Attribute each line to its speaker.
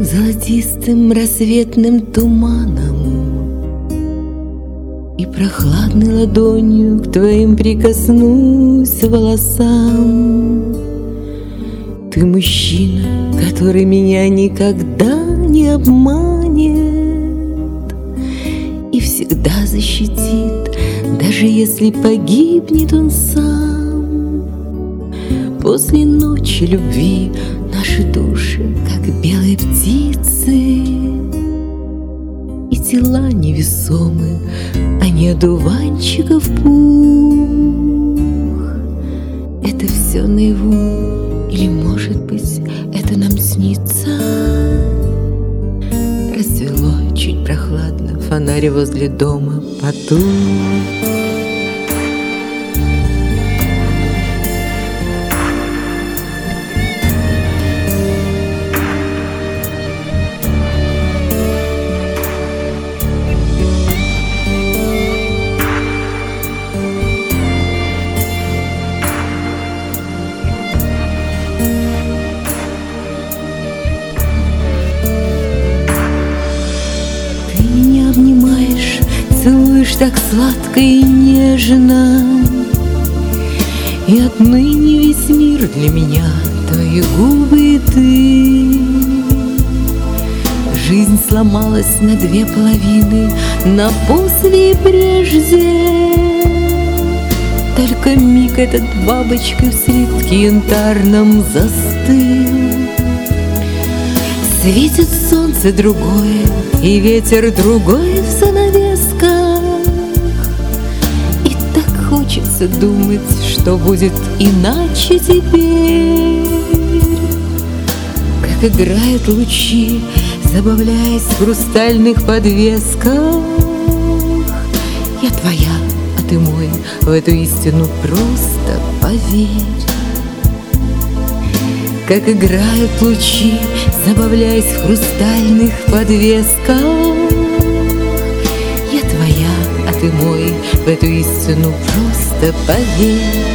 Speaker 1: золотистым рассветным туманом и прохладной ладонью к твоим прикоснусь волосам. Ты мужчина, который меня никогда не обманет и всегда защитит, даже если погибнет он сам. После ночи любви наши души, как белые птицы, и тела невесомы, а не одуванчиков пух. Это все наяву, или, может быть, это нам снится? Расцвело чуть прохладно, фонарь возле дома потух. Обнимаешь, целуешь так сладко и нежно, и отныне весь мир для меня твои губы и ты. Жизнь сломалась на две половины, на после и прежде. Только миг этот бабочкой в цветке янтарном застыл. Светит солнце другое, и ветер другой в занавесках, и так хочется думать, что будет иначе теперь. Как играют лучи, забавляясь в хрустальных подвесках. Я твоя, а ты мой, в эту истину просто поверь. Как играют лучи, забавляясь в хрустальных подвесках. Я твоя, а ты мой, в эту истину просто поверь.